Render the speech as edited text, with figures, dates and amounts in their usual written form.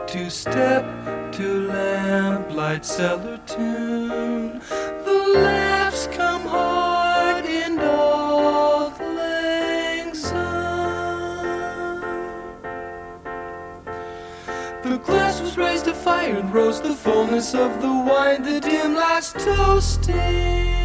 to step to lamplight cellar tune. The laughs come hard in Auld Lang Syne. The glass was raised to fire and rose the fullness of the wine, the dim last toasting.